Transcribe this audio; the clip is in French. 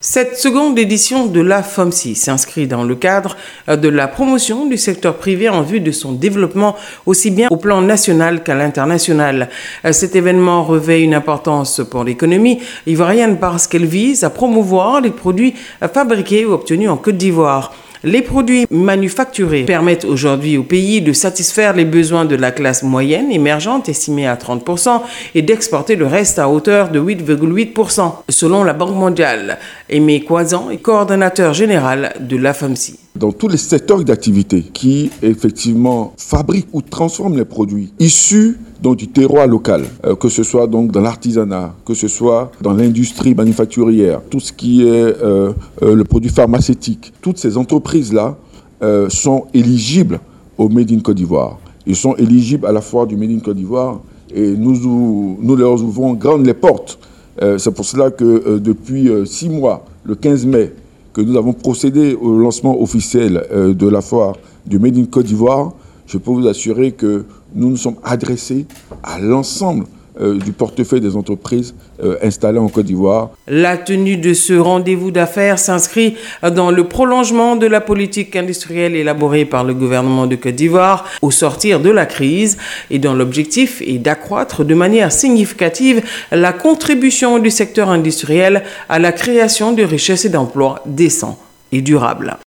Cette seconde édition de la FOMCI s'inscrit dans le cadre de la promotion du secteur privé en vue de son développement aussi bien au plan national qu'à l'international. Cet événement revêt une importance pour l'économie ivoirienne parce qu'elle vise à promouvoir les produits fabriqués ou obtenus en Côte d'Ivoire. Les produits manufacturés permettent aujourd'hui au pays de satisfaire les besoins de la classe moyenne émergente estimée à 30% et d'exporter le reste à hauteur de 8,8% selon la Banque mondiale. Aimé Kwazan est coordonnateur général de la FOMCI. Dans tous les secteurs d'activité qui effectivement fabriquent ou transforment les produits issus du terroir local, que ce soit donc dans l'artisanat, que ce soit dans l'industrie manufacturière, tout ce qui est le produit pharmaceutique, toutes ces entreprises-là sont éligibles au Made in Côte d'Ivoire. Ils sont éligibles à la foire du Made in Côte d'Ivoire et nous leur ouvrons grandes les portes. C'est pour cela que depuis 6 mois, le 15 mai, que nous avons procédé au lancement officiel de la foire du Made in Côte d'Ivoire, je peux vous assurer que nous nous sommes adressés à l'ensemble du portefeuille des entreprises installées en Côte d'Ivoire. La tenue de ce rendez-vous d'affaires s'inscrit dans le prolongement de la politique industrielle élaborée par le gouvernement de Côte d'Ivoire au sortir de la crise et dont l'objectif est d'accroître de manière significative la contribution du secteur industriel à la création de richesses et d'emplois décents et durables.